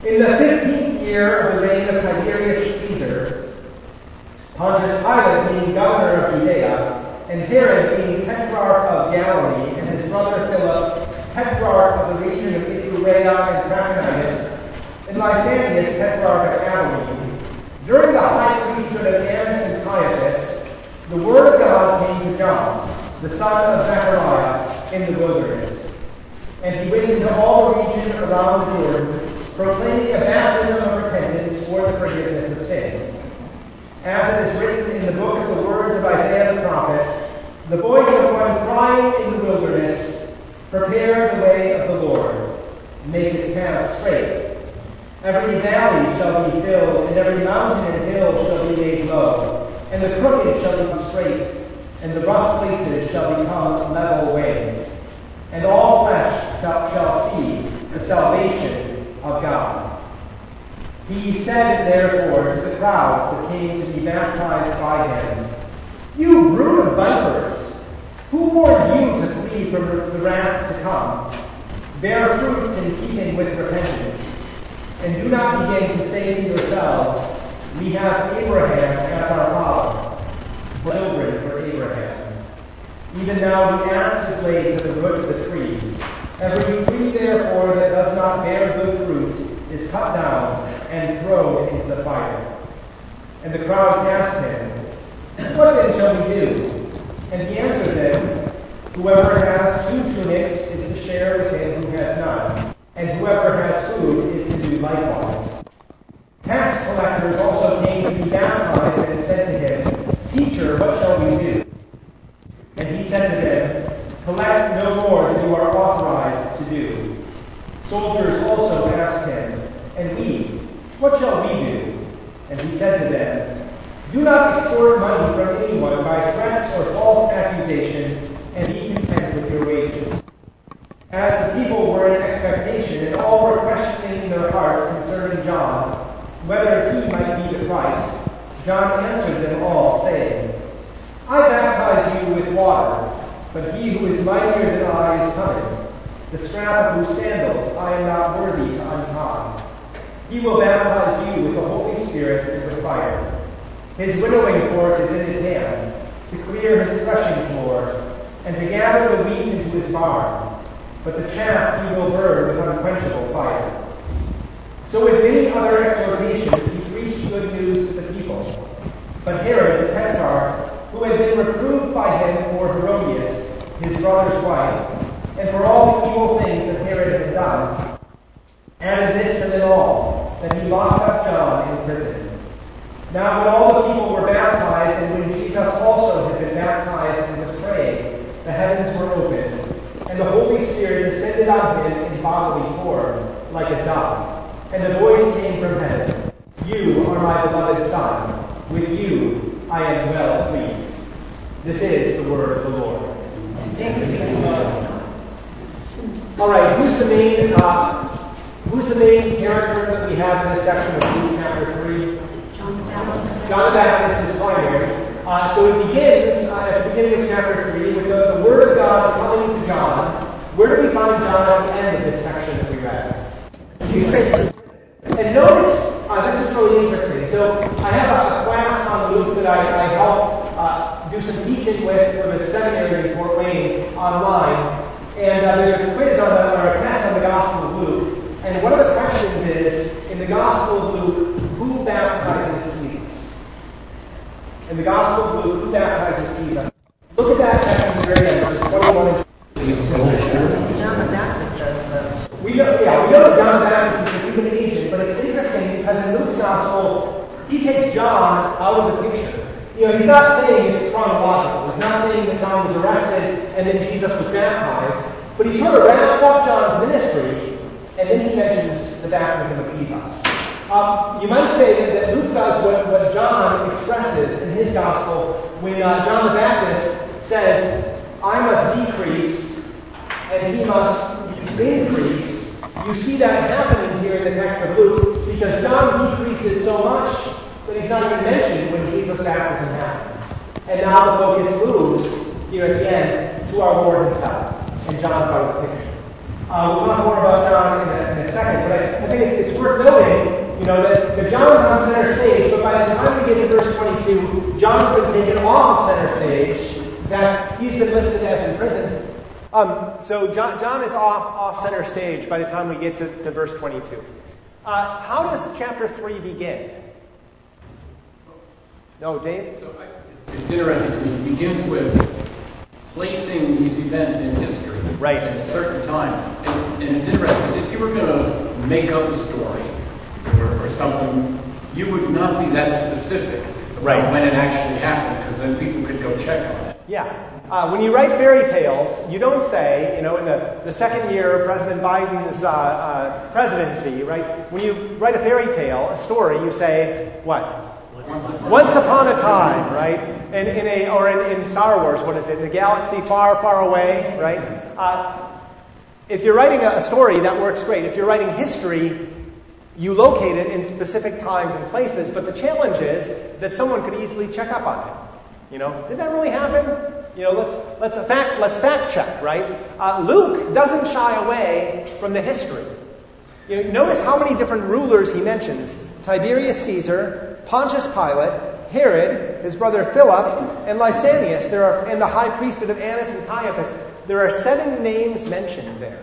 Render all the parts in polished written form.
In the 15th year of the reign of Tiberius Caesar, Pontius Pilate being governor of Judea, and Herod being tetrarch of Galilee, and his brother Philip, tetrarch of the region of Iturea and Trachonitis, and Lysanias, tetrarch of Abilene, during the high priesthood of Annas and Caiaphas, the word of God came to John, the son of Zechariah, in the wilderness. And he went into all the region around the Jordan, proclaiming a baptism of repentance for the forgiveness of sins. As it is written in the book of the words of Isaiah the prophet, the voice of one crying in the wilderness, prepare the way of the Lord, make his path straight. Every valley shall be filled, and every mountain and hill shall be made low, and the crooked shall become straight, and the rough places shall become level ways. And all flesh shall see the salvation of God. He said, therefore, to the crowds that came to be baptized by him, You brood of vipers, who warned you to flee from the wrath to come? Bear fruits in keeping with repentance, and do not begin to say to yourselves, We have Abraham as our father, children for Abraham. Even now the axe is laid to the root of the trees. Every tree, therefore, that does not bear good fruit is cut down and thrown into the fire. And the crowd asked him, What then shall we do? And he answered them, Whoever has 2 tunics is to share with him who has none, and whoever has food is to do likewise. Tax collectors also came to be baptized and said to him, Teacher, what shall we do? And he said to them, Collect no more than you are authorized to do. Soldiers also asked him, And we, what shall we do? And he said to them, Do not extort money from anyone by threats or false accusations, and be content with your wages. As the people were in expectation, and all were questioning in their hearts concerning John, whether he might be the Christ, John answered them all, saying, I baptize you with water, but he who is mightier than I is coming, the strap of whose sandals I am not worthy to untie. He will baptize you with the Holy Spirit and with fire. His winnowing fork is in his hand, to clear his threshing floor, and to gather the wheat into his barn, but the chaff he will burn with unquenchable fire. So with many other exhortations he preached good news to the people. But Herod the Tetrarch, who had been reproved by him for Herodias, his brother's wife, and for all the evil things that Herod had done, added this to them all, that he locked up John in prison. Now when all the people were baptized, and when Jesus also had been baptized and was praying, the heavens were opened, and the Holy Spirit descended on him in bodily form, like a dove. And a voice came from heaven, You are my beloved Son, with you I am well pleased. This is the word of the Lord. All right, who's the main character that we have in this section of Luke chapter 3? John the Baptist. John the Baptist is primary. So it begins at the beginning of chapter 3 with the word of God coming to John. Where do we find John at the end of this section that we read? And notice, this is really interesting. So I have a class on Luke that I help do some teaching with for the seminary in Fort Wayne online. And there's a quiz or a test on the Gospel of Luke. And one of the questions is, in the Gospel of Luke, who baptizes Jesus? In the Gospel of Luke, who baptizes Jesus? Look at that section very end, verses 21 and 22. John the Baptist does those. We know that John the Baptist is a human agent, but it's interesting because in Luke's Gospel, he takes John out of the picture. He's not saying it's chronological. He's not saying that John was arrested and then Jesus was baptized. But he sort of wraps up John's ministry, and then he mentions the baptism of Jesus. You might say that Luke does what John expresses in his gospel when John the Baptist says, I must decrease and he must increase. You see that happening here in the text of Luke because John decreases so much that he's not even mentioned when Jesus' baptism happens. And now the focus moves here at the end to our Lord himself. And John's out of the picture. We'll talk more about John in a second, but I think it's worth noting that John's on center stage, but by the time we get to verse 22, John's been taken off center stage, that he's been listed as in prison. So John is off center stage by the time we get to verse 22. How does chapter 3 begin? No, Dave? So it's interesting. It begins with placing these events in history. Right. At a certain time. And it's interesting because if you were going to make up a story or something, you would not be that specific about when it actually happened, because then people could go check on it. Yeah. When you write fairy tales, you don't say, in the second year of President Biden's presidency, right? When you write a fairy tale, a story, you say, what? Once upon a time, right? In Star Wars, what is it? In a galaxy far, far away, right? If you're writing a story, that works great. If you're writing history, you locate it in specific times and places, but the challenge is that someone could easily check up on it. Did that really happen? Let's fact check, right? Luke doesn't shy away from the history. Notice how many different rulers he mentions: Tiberius Caesar, Pontius Pilate, Herod, his brother Philip, and Lysanias. And the high priesthood of Annas and Caiaphas. There are 7 names mentioned there.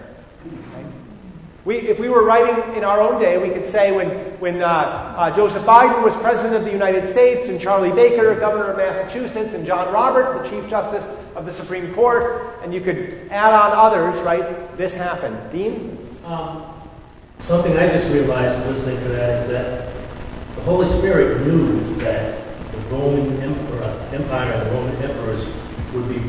If we were writing in our own day, we could say when Joseph Biden was president of the United States, and Charlie Baker, governor of Massachusetts, and John Roberts, the Chief Justice of the Supreme Court, and you could add on others, right? This happened. Dean? Something I just realized listening to that is that the Holy Spirit knew that the Roman Empire and the Roman emperors would be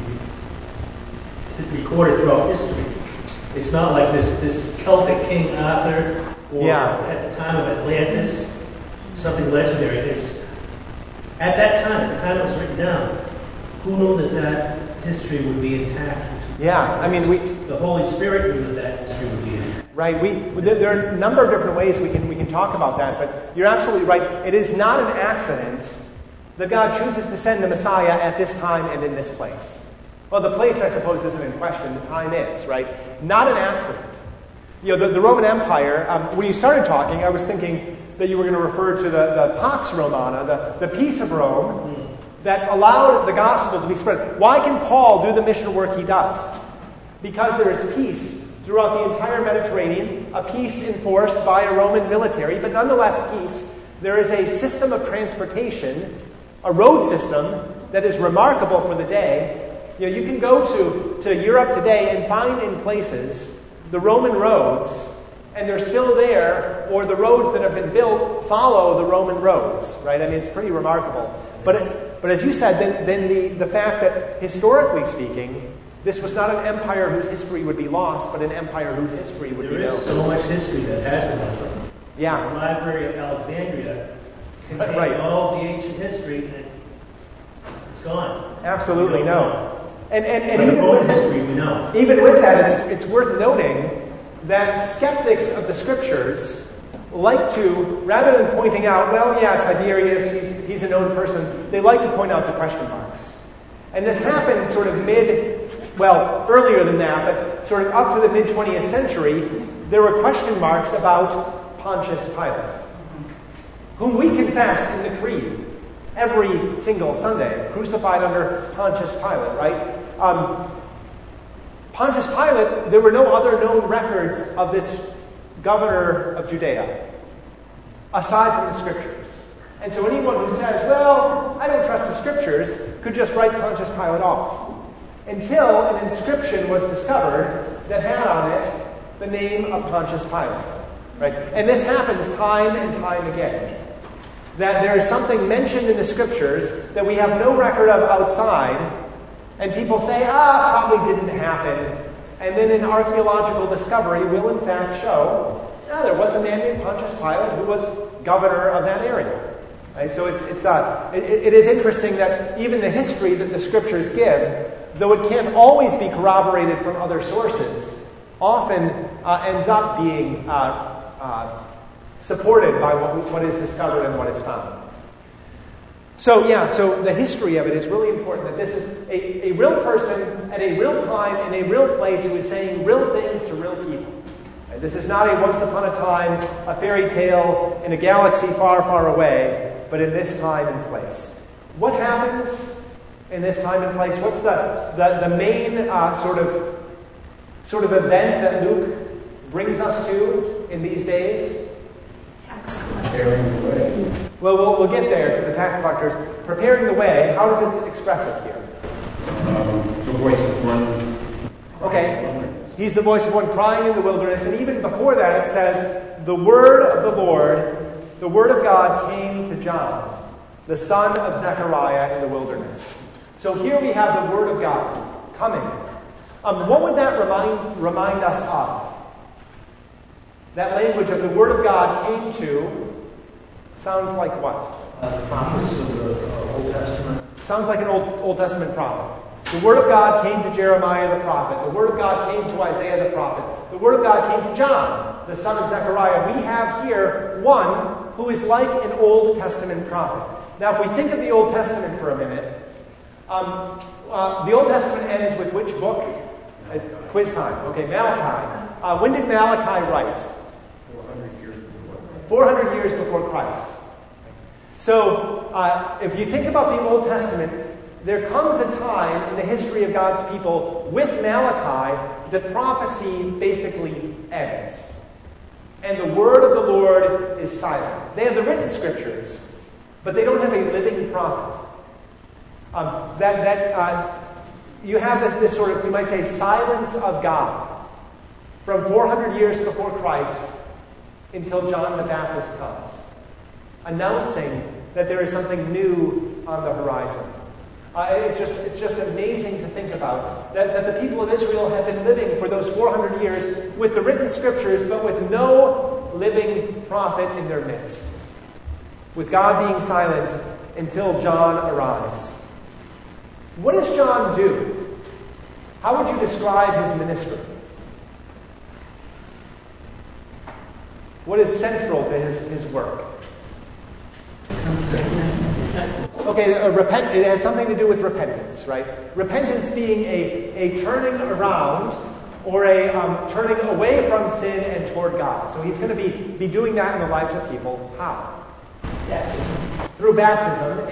recorded throughout history. It's not like this Celtic King Arthur, or at the time of Atlantis, something legendary. It's at that time, at the time it was written down, who knew that history would be intact? Yeah, the Holy Spirit knew that history would be intact. Right. There are a number of different ways we can talk about that, but you're absolutely right. It is not an accident that God chooses to send the Messiah at this time and in this place. Well, the place, I suppose, isn't in question. The time is, right? Not an accident. The Roman Empire, when you started talking, I was thinking that you were going to refer to the Pax Romana, the peace of Rome, that allowed the gospel to be spread. Why can Paul do the mission work he does? Because there is peace throughout the entire Mediterranean, a peace enforced by a Roman military, but nonetheless peace. There is a system of transportation, a road system, that is remarkable for the day. You can go to Europe today and find in places the Roman roads, and they're still there, or the roads that have been built follow the Roman roads, right? It's pretty remarkable. But as you said, then the fact that, historically speaking, this was not an empire whose history would be lost, but an empire whose history would be known. There is so much history that has been lost. Yeah. The Library of Alexandria contains all of the ancient history, and it's gone. Absolutely, no. And even with history, we know. Even with that, it's worth noting that skeptics of the Scriptures like to, rather than pointing out, Tiberius, he's a known person, they like to point out the question marks. And this happened sort of earlier than that, but sort of up to the mid-20th century, there were question marks about Pontius Pilate, whom we confess in the Creed every single Sunday, crucified under Pontius Pilate, right? Pontius Pilate, there were no other known records of this governor of Judea, aside from the Scriptures. And so anyone who says, I don't trust the Scriptures, could just write Pontius Pilate off. Until an inscription was discovered that had on it the name of Pontius Pilate. Right? And this happens time and time again. That there is something mentioned in the Scriptures that we have no record of outside, and people say, probably didn't happen. And then an archaeological discovery will in fact show, there was a man named Pontius Pilate who was governor of that area. Right? So it is interesting that even the history that the Scriptures give, though it can't always be corroborated from other sources, often ends up being supported by what is discovered and what is found. So the history of it is really important, that this is a real person at a real time in a real place who is saying real things to real people. This is not a once upon a time, a fairy tale in a galaxy far, far away, but in this time and place. What happens in this time and place? What's the main sort of event that Luke brings us to in these days? Preparing the way. Well, we'll get there to the tax collectors. Preparing the way, how does it express it here? The voice of one. Okay, he's the voice of one crying in the wilderness, and even before that it says, the word of the Lord, the word of God came to John, the son of Zechariah in the wilderness. So here we have the word of God coming. What would that remind us of? That language of the word of God came to sounds like what? The prophets of the Old Testament. Sounds like an Old Testament prophet. The word of God came to Jeremiah the prophet. The word of God came to Isaiah the prophet. The word of God came to John, the son of Zechariah. We have here one who is like an Old Testament prophet. Now, if we think of the Old Testament for a minute, the Old Testament ends with which book? It's quiz time. Okay, Malachi. When did Malachi write? 400 years before. 400 years before Christ. So, if you think about the Old Testament, there comes a time in the history of God's people with Malachi that prophecy basically ends. And the word of the Lord is silent. They have the written scriptures, but they don't have a living prophet. You have this sort of, you might say, silence of God from 400 years before Christ until John the Baptist comes, announcing that there is something new on the horizon. It's just amazing to think about that the people of Israel have been living for those 400 years with the written scriptures, but with no living prophet in their midst. With God being silent until John arrives. What does John do? How would you describe his ministry? What is central to his work? Okay, it has something to do with repentance, right? Repentance being a turning around or a turning away from sin and toward God. So he's going to be doing that in the lives of people. How? Yes. Through baptism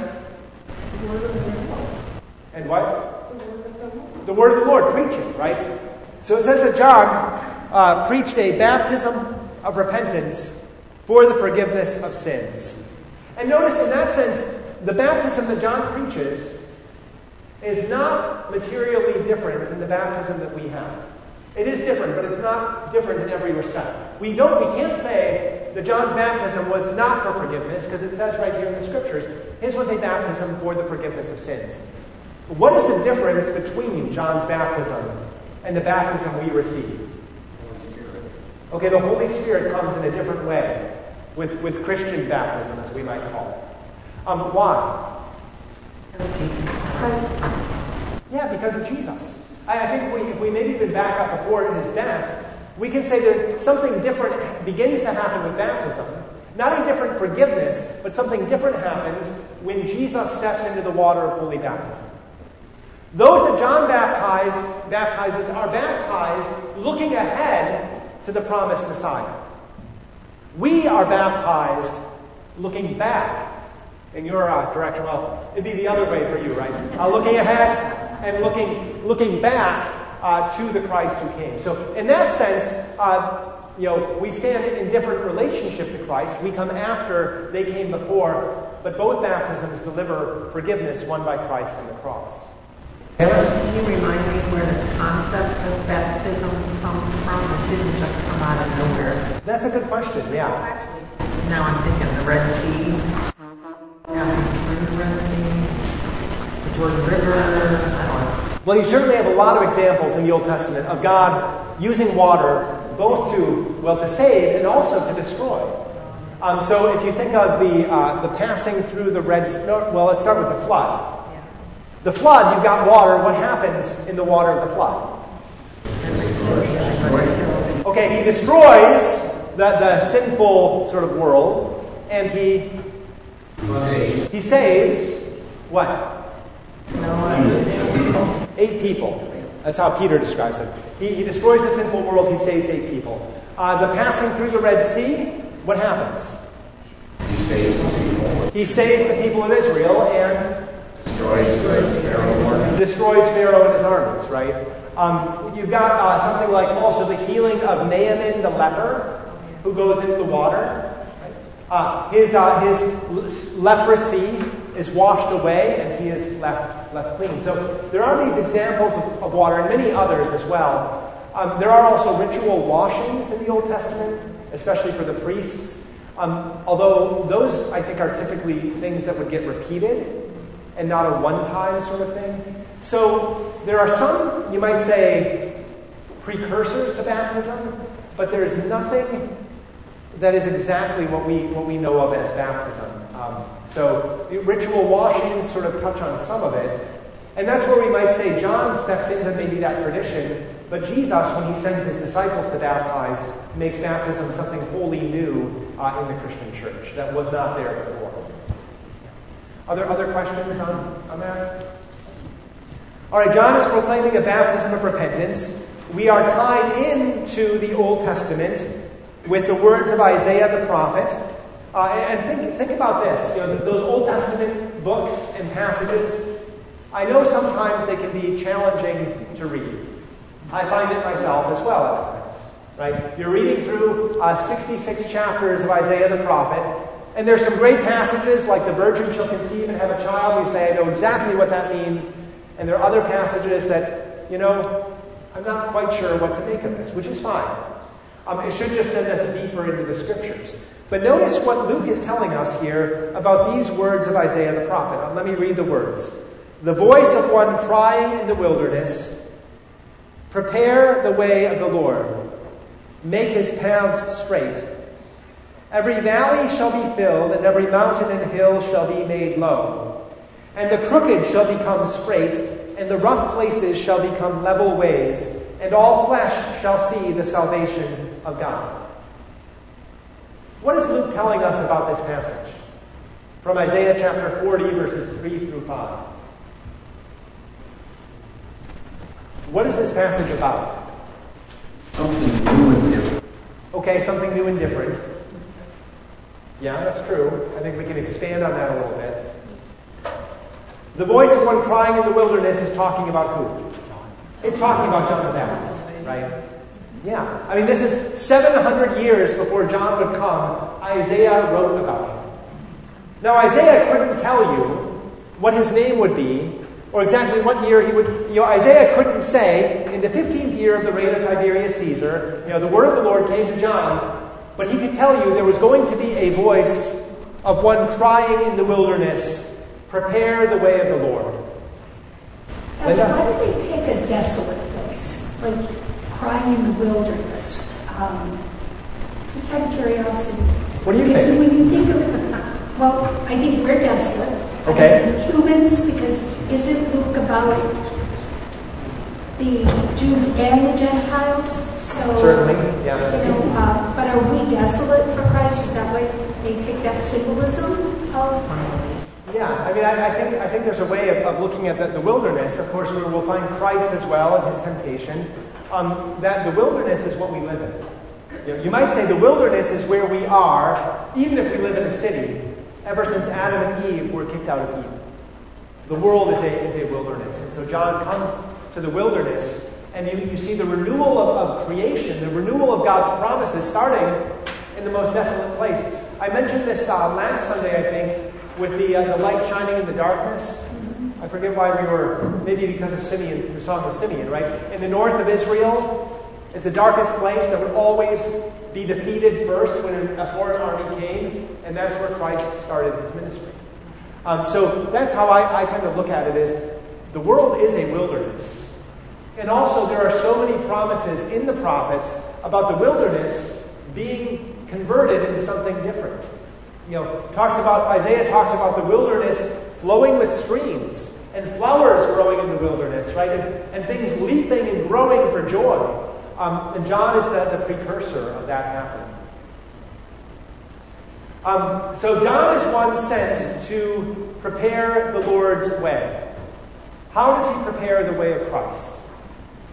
and what? The word of the Lord, preaching, right? So it says that John preached a baptism of repentance for the forgiveness of sins. And notice in that sense, the baptism that John preaches is not materially different than the baptism that we have. It is different, but it's not different in every respect. We can't say that John's baptism was not for forgiveness, because it says right here in the scriptures, his was a baptism for the forgiveness of sins. But what is the difference between John's baptism and the baptism we receive? Okay, the Holy Spirit comes in a different way with Christian baptism, as we might call it. Why? Yeah, because of Jesus. I think if we maybe even back up before his death, we can say that something different begins to happen with baptism. Not a different forgiveness, but something different happens when Jesus steps into the water of holy baptism. Those that John baptizes are baptized looking ahead to the promised Messiah. We are baptized looking back in your direction. Well, it'd be the other way for you, right? Looking ahead and looking back to the Christ who came. So in that sense, we stand in different relationship to Christ. We come after, they came before, but both baptisms deliver forgiveness won by Christ on the cross. Can you remind me where the concept of baptism comes from? It didn't just come out of nowhere. That's a good question, yeah. Now I'm thinking the Red Sea, the Red Sea, the Jordan River, I don't know. Well, you certainly have a lot of examples in the Old Testament of God using water both to save and also to destroy. So if you think of the passing through the Red Sea, let's start with the flood. The flood, you've got water. What happens in the water of the flood? Okay, he destroys the sinful sort of world, and he saves what? 8 people. That's how Peter describes him. He destroys the sinful world. He saves 8 people. The passing through the Red Sea, what happens? He saves the people. He saves the people of Israel and Destroys Pharaoh and his armies, right? You've got something like also the healing of Naaman the leper, who goes into the water. His leprosy is washed away, and he is left clean. So there are these examples of water, and many others as well. There are also ritual washings in the Old Testament, especially for the priests. Although those, I think, are typically things that would get repeated and not a one-time sort of thing. So there are some, you might say, precursors to baptism, but there's nothing that is exactly what we know of as baptism. So ritual washings sort of touch on some of it. And that's where we might say John steps into maybe that tradition, but Jesus, when he sends his disciples to baptize, makes baptism something wholly new in the Christian church that was not there before. Are there other questions on that? All right, John is proclaiming a baptism of repentance. We are tied into the Old Testament with the words of Isaiah the prophet. And think about this. Those Old Testament books and passages, I know sometimes they can be challenging to read. I find it myself as well at times. Right? You're reading through 66 chapters of Isaiah the prophet, and there's some great passages like the virgin shall conceive and have a child. You say, I know exactly what that means. And there are other passages that, I'm not quite sure what to make of this, which is fine. It should just send us deeper into the scriptures. But notice what Luke is telling us here about these words of Isaiah the prophet. Let me read the words. The voice of one crying in the wilderness, prepare the way of the Lord, make his paths straight. Every valley shall be filled, and every mountain and hill shall be made low. And the crooked shall become straight, and the rough places shall become level ways, and all flesh shall see the salvation of God. What is Luke telling us about this passage? From Isaiah chapter 40, verses 3 through 5. What is this passage about? Something new and different. Okay, something new and different. Yeah, that's true. I think we can expand on that a little bit. The voice of one crying in the wilderness is talking about who? It's talking about John the Baptist, right? Yeah. I mean, this is 700 years before John would come. Isaiah wrote about him. Now, Isaiah couldn't tell you what his name would be, or exactly what year he would... Isaiah couldn't say, in the 15th year of the reign of Tiberius Caesar, the word of the Lord came to John, but he could tell you there was going to be a voice of one crying in the wilderness, prepare the way of the Lord. Why did they pick a desolate place, like crying in the wilderness? Just out of curiosity. What do you think? When you think of, I think we're desolate. Okay. Humans, because isn't Luke about the Jews and the Gentiles? So, certainly, yes. But are we desolate for Christ? Is that why they pick that symbolism of? Yeah, I mean, I think there's a way of looking at the wilderness, of course, where we'll find Christ as well and his temptation, that the wilderness is what we live in. You might say the wilderness is where we are, even if we live in a city, ever since Adam and Eve were kicked out of Eden. The world is a wilderness. And so John comes to the wilderness, and you see the renewal of creation, the renewal of God's promises starting in the most desolate place. I mentioned this last Sunday, I think, with the light shining in the darkness. I forget why we were, maybe because of Simeon, the song of Simeon, right? In the north of Israel is the darkest place that would always be defeated first when a foreign army came, and that's where Christ started his ministry. So that's how I tend to look at it, is the world is a wilderness. And also there are so many promises in the prophets about the wilderness being converted into something different. Isaiah talks about the wilderness flowing with streams and flowers growing in the wilderness, right? And things leaping and growing for joy. And John is the precursor of that happening. So John is one sent to prepare the Lord's way. How does he prepare the way of Christ?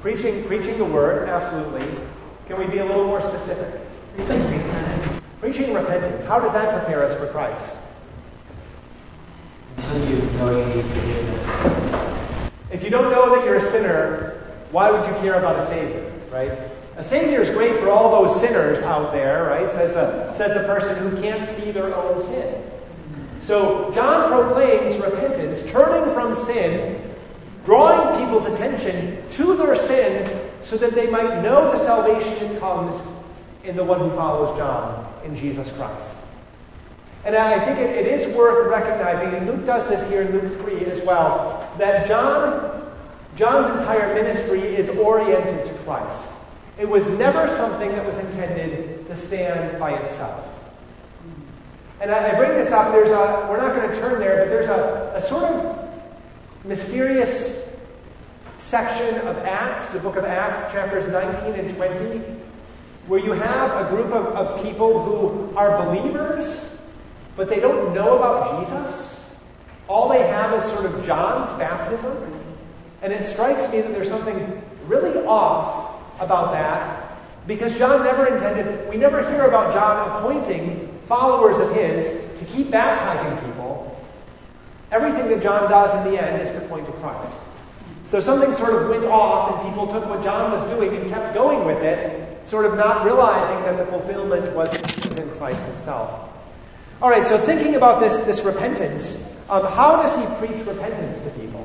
Preaching the word, absolutely. Can we be a little more specific? Preaching repentance. How does that prepare us for Christ? Until you know you need forgiveness. If you don't know that you're a sinner, why would you care about a Savior, right? A Savior is great for all those sinners out there, right? Says the person who can't see their own sin. So John proclaims repentance, turning from sin, drawing people's attention to their sin so that they might know the salvation that comes in the one who follows John, in Jesus Christ. And I think it is worth recognizing, and Luke does this here in Luke 3 as well, that John's entire ministry is oriented to Christ. It was never something that was intended to stand by itself. And I bring this up, we're not going to turn there, but there's a sort of mysterious section of Acts, the book of Acts, chapters 19 and 20, where you have a group of people who are believers, but they don't know about Jesus. All they have is sort of John's baptism. And it strikes me that there's something really off about that, because John never intended, we never hear about John appointing followers of his to keep baptizing people. Everything that John does in the end is to point to Christ. So something sort of went off, and people took what John was doing and kept going with it, sort of not realizing that the fulfillment was in Christ himself. All right, so thinking about this repentance, how does he preach repentance to people?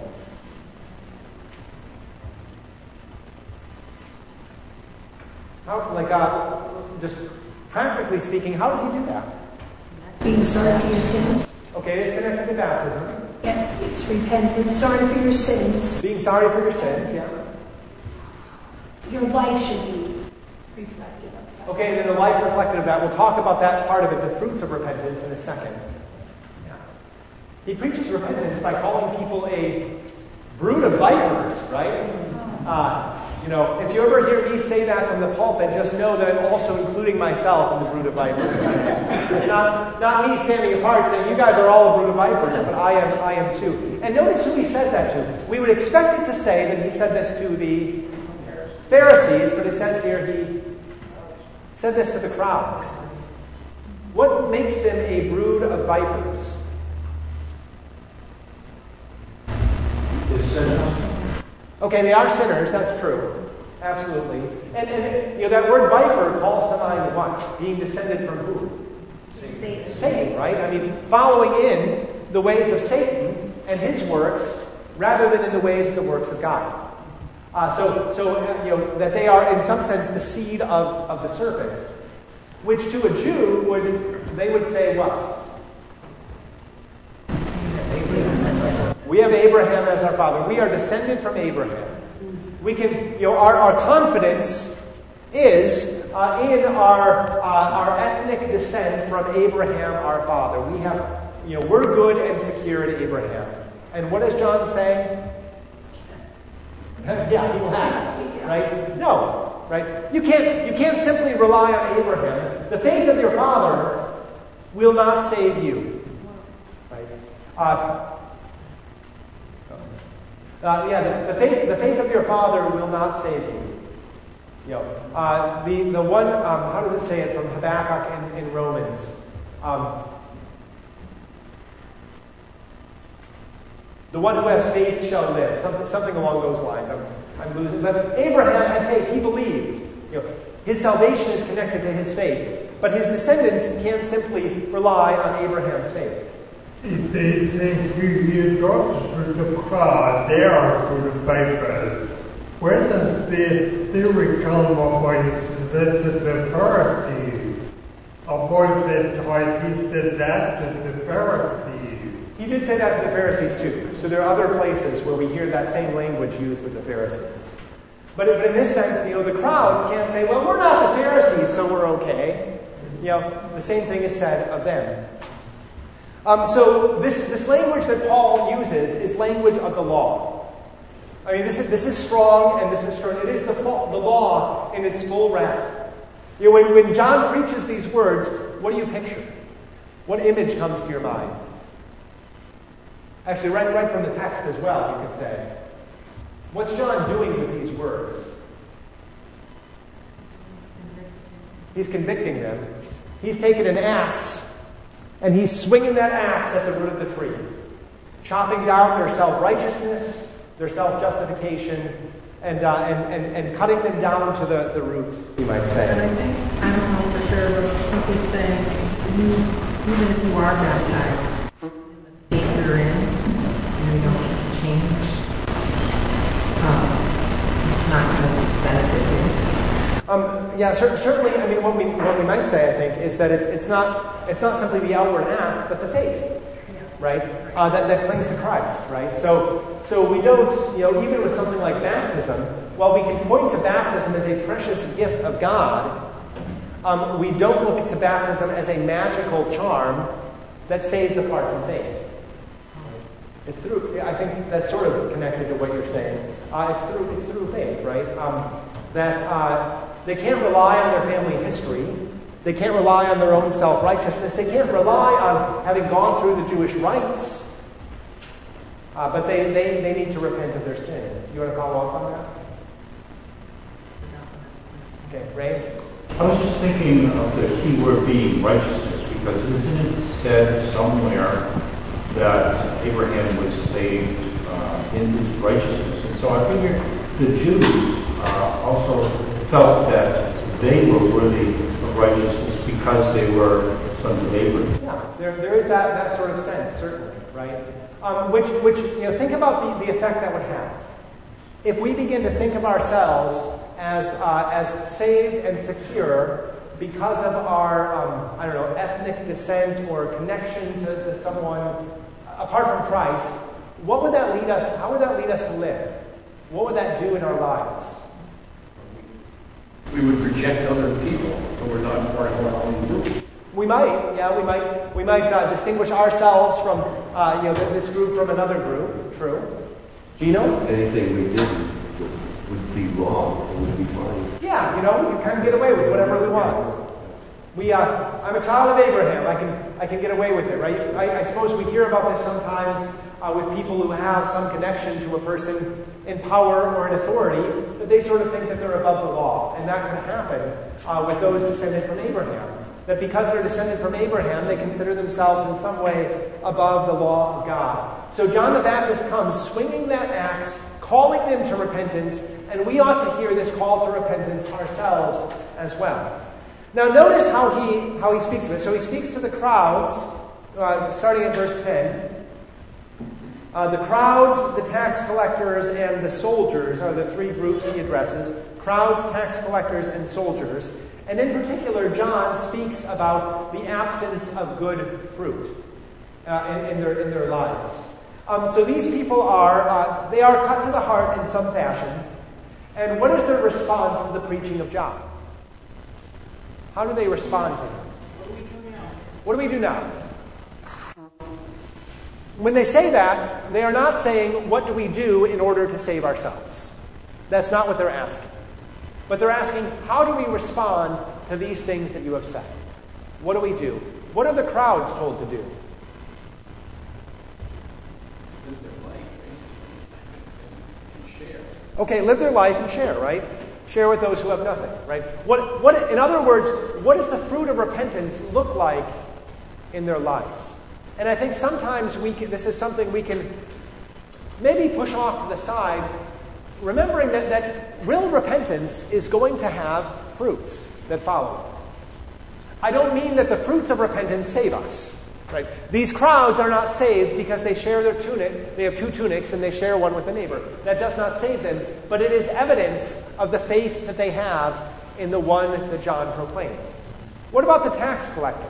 Just practically speaking, how does he do that? Being sorry for your sins. Okay, it's connected to baptism. Yeah, it's repentance, sorry for your sins. Being sorry for your sins, yeah. Your life should be reflective of that. Okay, then the life reflected of that. We'll talk about that part of it, the fruits of repentance, in a second. Yeah. He preaches repentance by calling people a brood of vipers, right? If you ever hear me say that from the pulpit, just know that I'm also including myself in the brood of vipers. Right? It's not me standing apart saying, you guys are all a brood of vipers, but I am too. And notice who he says that to. We would expect it to say that he said this to the Pharisees, but it says here he said this to the crowds. What makes them a brood of vipers? They're sinners. Okay, they are sinners, that's true. Absolutely. And that word viper calls to mind what? Being descended from who? Satan, right? I mean, following in the ways of Satan and his works rather than in the ways and the works of God. That they are in some sense the seed of the serpent, which to a Jew they would say what? We have Abraham as our father. We are descended from Abraham. We can, our confidence is in our ethnic descent from Abraham, our father. We have, we're good and secure in Abraham. And what does John say? Yeah, he laughs, right? No, right? You can't simply rely on Abraham. The faith of your father will not save you, right? The faith of your father will not save you. The one, how does it say it from Habakkuk in Romans? The one who has faith shall live. Something along those lines. I'm losing. But Abraham had faith. He believed. His salvation is connected to his faith. But his descendants can't simply rely on Abraham's faith. If they think you talk to the crowd, they are good vipers. Where does this theory come about the Pharisees? About that time he said that to the Pharisees. He did say that to the Pharisees too. So there are other places where we hear that same language used with the Pharisees. But in this sense, the crowds can't say, well, we're not the Pharisees, so we're okay. The same thing is said of them. So this language that Paul uses is language of the law. I mean, this is strong and this is stern. It is the law in its full wrath. When John preaches these words, what do you picture? What image comes to your mind? Actually, right from the text as well, you could say. What's John doing with these words? He's convicting them. He's taken an axe, and he's swinging that axe at the root of the tree, chopping down their self-righteousness, their self-justification, and cutting them down to the root, you might say. And I don't know for sure, but I think he's saying, even if you are baptized, in the state you're in, and you don't change, it's not going to benefit you. Certainly. I mean, what we might say, I think, is that it's not simply the outward act, but the faith, right? That clings to Christ, right? So we don't, even with something like baptism, while we can point to baptism as a precious gift of God, we don't look to baptism as a magical charm that saves apart from faith. It's through. I think that's sort of connected to what you're saying. It's through faith, right? That they can't rely on their family history. They can't rely on their own self-righteousness. They can't rely on having gone through the Jewish rites. But they need to repent of their sin. You want to follow up on that? Okay, Ray? I was just thinking of the key word being righteousness, because isn't it said somewhere that Abraham was saved in his righteousness? And so I figure the Jews also felt that they were worthy of righteousness because they were sons of Abraham. Yeah, there is that sort of sense, certainly, right? Which think about the effect that would have. If we begin to think of ourselves as saved and secure because of our, ethnic descent or connection to someone apart from Christ, what would that lead us? How would that lead us to live? What would that do in our lives? We would reject other people who were not part of our own group. We might distinguish ourselves from this group from another group. True. Gino? Anything we did would be wrong. It would be fine. Yeah, we kind of get away with whatever we want. I'm a child of Abraham. I can get away with it, right? I suppose we hear about this sometimes with people who have some connection to a person in power or in authority, but they sort of think that they're above the law, and that can happen with those descended from Abraham. That because they're descended from Abraham, they consider themselves in some way above the law of God. So John the Baptist comes swinging that axe, calling them to repentance, and we ought to hear this call to repentance ourselves as well. Now notice how he speaks of it. So he speaks to the crowds, starting at verse 10. The crowds, the tax collectors, and the soldiers are the three groups he addresses. Crowds, tax collectors, and soldiers. And in particular, John speaks about the absence of good fruit in their lives. So these people are cut to the heart in some fashion. And what is their response to the preaching of John? How do they respond to him? What do we do now? When they say that, they are not saying, what do we do in order to save ourselves? That's not what they're asking. But they're asking, how do we respond to these things that you have said? What do we do? What are the crowds told to do? Live their life, basically, and share. Okay, live their life and share, right? Share with those who have nothing, right? What? In other words, what does the fruit of repentance look like in their lives? And I think sometimes this is something we can maybe push off to the side, remembering that real repentance is going to have fruits that follow. I don't mean that the fruits of repentance save us. Right? These crowds are not saved because they share their tunic. They have two tunics and they share one with a neighbor. That does not save them, but it is evidence of the faith that they have in the one that John proclaimed. What about the tax collectors?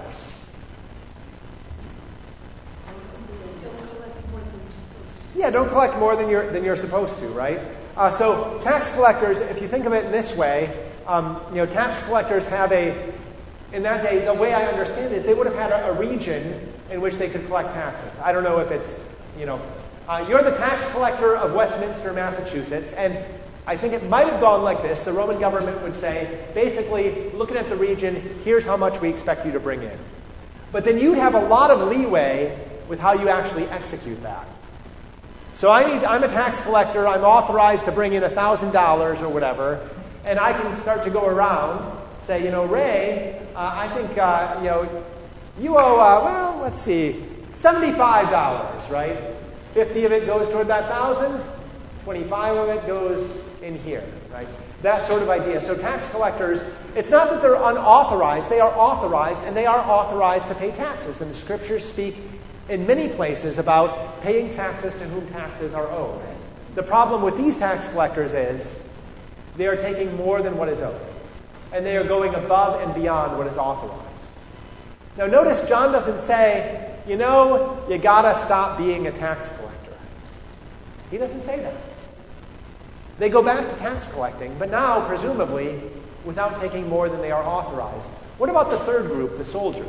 Yeah, don't collect more than you're supposed to, right? So tax collectors, if you think of it in this way, tax collectors have in that day, the way I understand it is they would have had a region in which they could collect taxes. I don't know if it's, you're the tax collector of Westminster, Massachusetts, and I think it might have gone like this. The Roman government would say, basically, looking at the region, here's how much we expect you to bring in. But then you'd have a lot of leeway with how you actually execute that. So I'm a tax collector. I'm authorized to bring in $1,000 or whatever, and I can start to go around, say, Ray, I think, you owe, well, let's see, $75, right? 50 of it goes toward that 1,000, 25 of it goes in here, right? That sort of idea. So tax collectors, it's not that they're unauthorized. They are authorized, and they are authorized to pay taxes. And the scriptures speak in many places about paying taxes to whom taxes are owed. The problem with these tax collectors is they are taking more than what is owed, and they are going above and beyond what is authorized. Now notice John doesn't say, you gotta stop being a tax collector. He doesn't say that. They go back to tax collecting, but now, presumably, without taking more than they are authorized. What about the third group, the soldiers?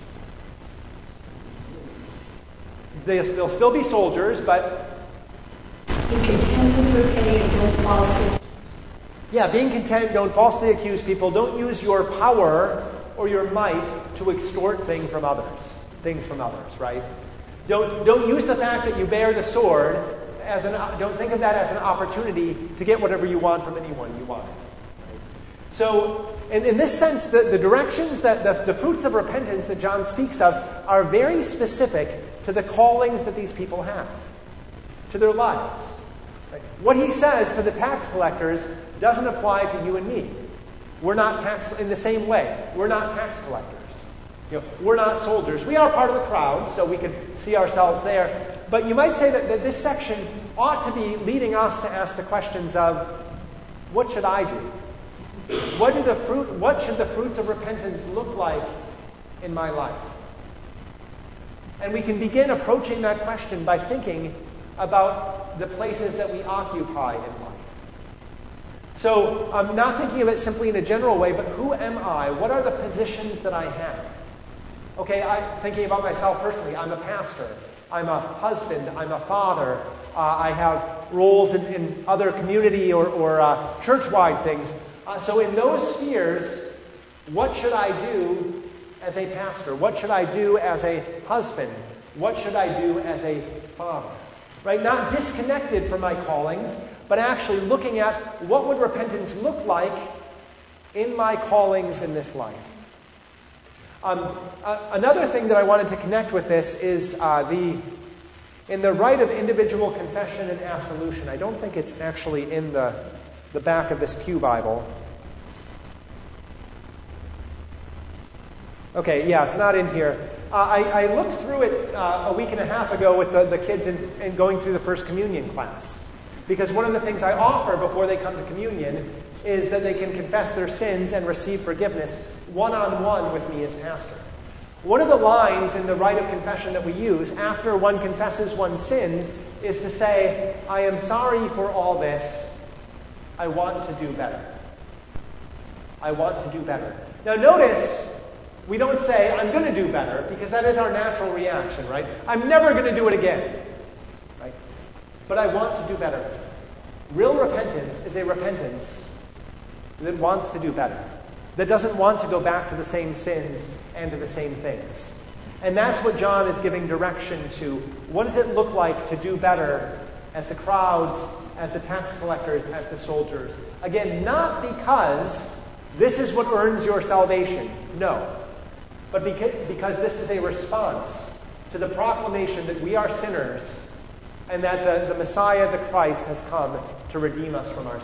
They'll still be soldiers, but... Be content with your pay and don't falsely accuse. Yeah, being content, don't falsely accuse people, don't use your power or your might to extort things from others, right? Don't use the fact that you bear the sword don't think of that as an opportunity to get whatever you want from anyone you want. So, in this sense, the directions that the fruits of repentance that John speaks of are very specific to the callings that these people have, to their lives. Right? What he says to the tax collectors doesn't apply to you and me. We're not in the same way. We're not tax collectors. We're not soldiers. We are part of the crowd, so we could see ourselves there. But you might say that this section ought to be leading us to ask the questions of, what should I do? What should the fruits of repentance look like in my life? And we can begin approaching that question by thinking about the places that we occupy in life. So I'm not thinking of it simply in a general way, but who am I? What are the positions that I have? Okay, I'm thinking about myself personally. I'm a pastor. I'm a husband. I'm a father. I have roles in other community or church-wide things. So in those spheres, what should I do as a pastor? What should I do as a husband? What should I do as a father? Right? Not disconnected from my callings, but actually looking at what would repentance look like in my callings in this life. Another thing that I wanted to connect with this is in the rite of individual confession and absolution. I don't think it's actually in the back of this Pew Bible. Okay, yeah, it's not in here. I looked through it a week and a half ago with the kids in going through the First Communion class. Because one of the things I offer before they come to communion is that they can confess their sins and receive forgiveness one-on-one with me as pastor. One of the lines in the rite of confession that we use after one confesses one's sins is to say, I am sorry for all this. I want to do better. I want to do better. Now notice, we don't say, I'm going to do better, because that is our natural reaction, right? I'm never going to do it again, right? But I want to do better. Real repentance is a repentance that wants to do better, that doesn't want to go back to the same sins and to the same things. And that's what John is giving direction to. What does it look like to do better as the crowds, as the tax collectors, as the soldiers? Again, not because this is what earns your salvation. No. But because this is a response to the proclamation that we are sinners and that the Messiah, the Christ, has come to redeem us from our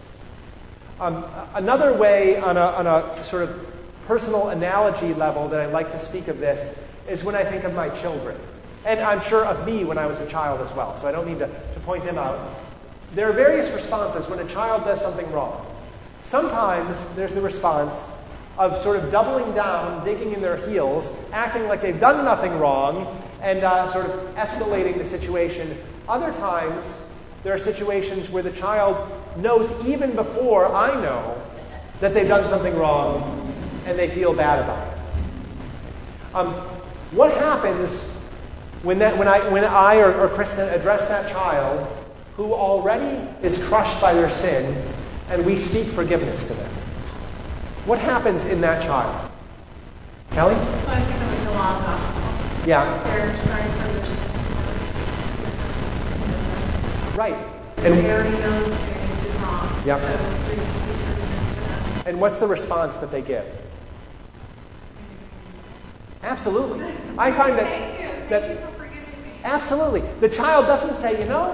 sins. Another way on a sort of personal analogy level that I like to speak of this is when I think of my children. And I'm sure of me when I was a child as well, so I don't need to point them out. There are various responses when a child does something wrong. Sometimes there's the response of sort of doubling down, digging in their heels, acting like they've done nothing wrong, and sort of escalating the situation. Other times, there are situations where the child knows even before I know that they've done something wrong, and they feel bad about it. What happens when I or Kristen address that child who already is crushed by their sin, and we speak forgiveness to them? What happens in that child? Kelly? So I think of the law of gospel. Yeah. They're sorry for their Right. They already know they did wrong. Yep. So please be forgiveness to them. And what's the response that they give? Absolutely. I find Thank you for forgiving me. absolutely. The child doesn't say,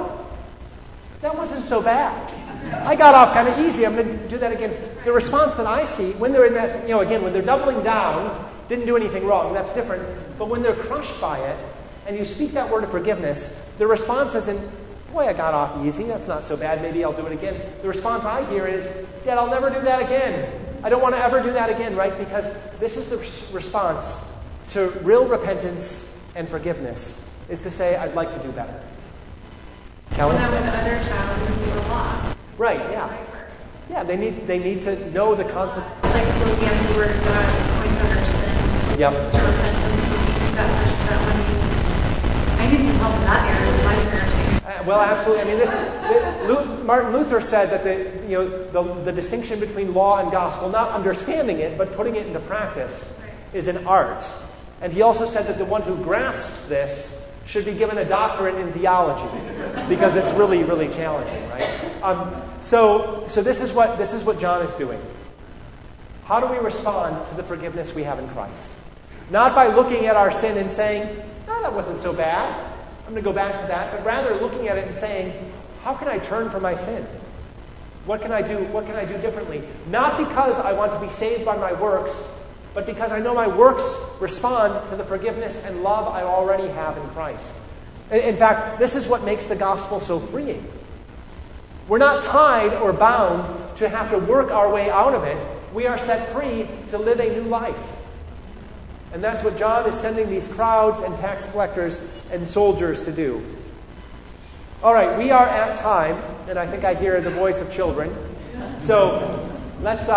that wasn't so bad. I got off kind of easy. I'm going to do that again. The response that I see when they're in that, again, when they're doubling down, didn't do anything wrong, that's different. But when they're crushed by it, and you speak that word of forgiveness, the response isn't, boy, I got off easy. That's not so bad. Maybe I'll do it again. The response I hear is, Dad, I'll never do that again. I don't want to ever do that again, right? Because this is the response to real repentance and forgiveness, is to say, I'd like to do better. Kelly? When I was an other child, when you were lost. Right, yeah. Yeah, they need to know the concept. Like looking at the word of God, points out our sin. Yep. To repentance, that one I need some help in that area with my parenting. Well, absolutely. Martin Luther said that the distinction between law and gospel, not understanding it, but putting it into practice, is an art. And he also said that the one who grasps this should be given a doctorate in theology, because it's really, really challenging, right? So this is what John is doing. How do we respond to the forgiveness we have in Christ? Not by looking at our sin and saying, "No, that wasn't so bad. I'm going to go back to that," but rather looking at it and saying, "How can I turn from my sin? What can I do? What can I do differently?" Not because I want to be saved by my works, but because I know my works respond to the forgiveness and love I already have in Christ. In fact, this is what makes the gospel so freeing. We're not tied or bound to have to work our way out of it. We are set free to live a new life. And that's what John is sending these crowds and tax collectors and soldiers to do. All right, we are at time, and I think I hear the voice of children. So let's...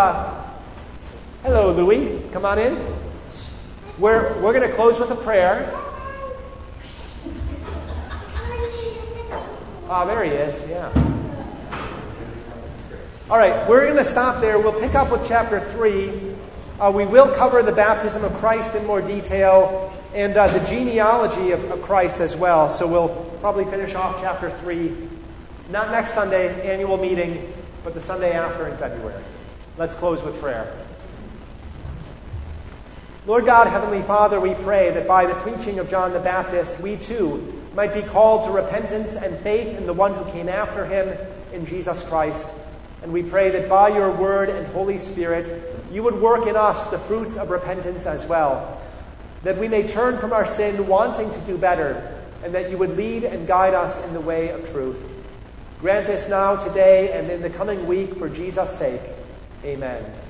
Hello, Louis. Come on in. We're going to close with a prayer. There he is. Yeah. All right, we're going to stop there. We'll pick up with chapter 3. We will cover the baptism of Christ in more detail and the genealogy of Christ as well. So we'll probably finish off chapter 3, not next Sunday, annual meeting, but the Sunday after in February. Let's close with prayer. Lord God, Heavenly Father, we pray that by the preaching of John the Baptist, we too might be called to repentance and faith in the one who came after him, in Jesus Christ. And we pray that by your word and Holy Spirit, you would work in us the fruits of repentance as well, that we may turn from our sin wanting to do better, and that you would lead and guide us in the way of truth. Grant this now, today, and in the coming week for Jesus' sake. Amen.